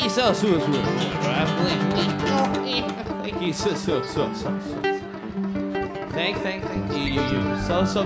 you so. Thank you so. Thank you. So.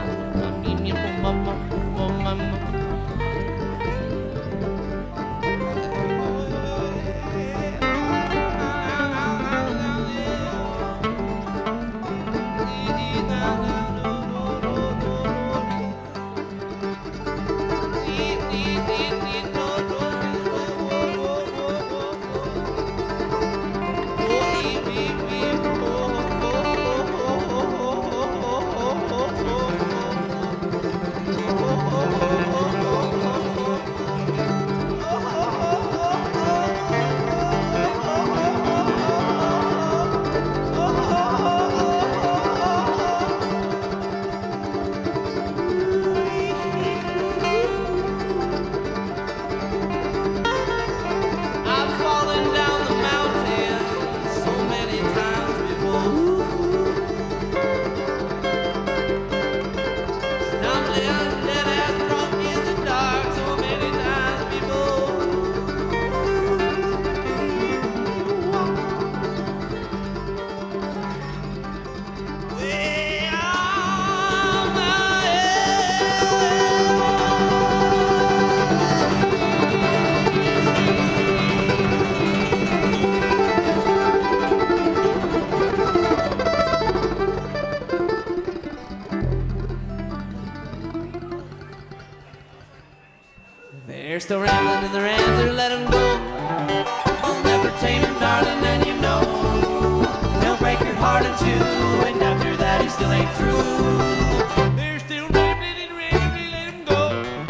They're still rambling in the rambler, let them go. You'll never tame him, darling, and you know he'll break your heart in two, and after that he still ain't through. They're still rambling in the rambler, let them go.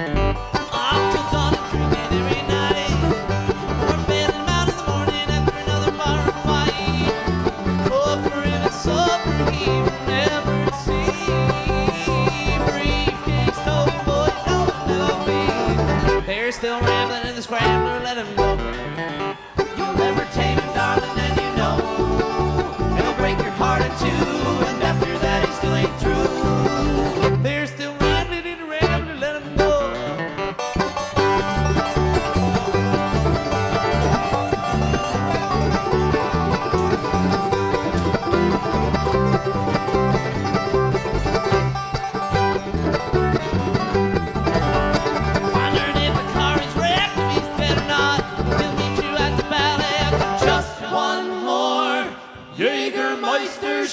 Up till dawn and drinking every night, or bailing him out in the morning after another bar fight. Oh, for him it's so free, never see. Briefcase, tote boy, no, never be. They're still rambling in the scrambler, let him go. You'll never tame him, darling, and you know he'll break your heart in two, and after that he still ain't through. They're still rambling in the rambler, let him go. Jägermeister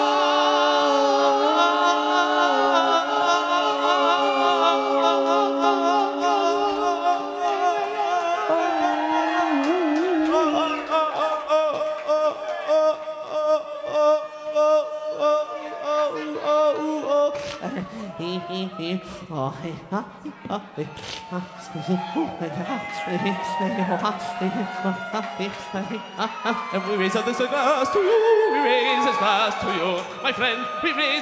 And we raise this glass to you, we raise this glass to you, my friend, we raise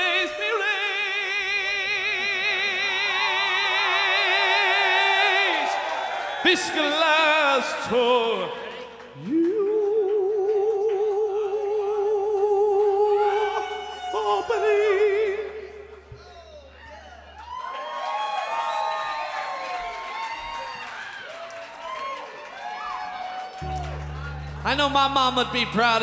this glass to you. Oh, baby. I know my mom would be proud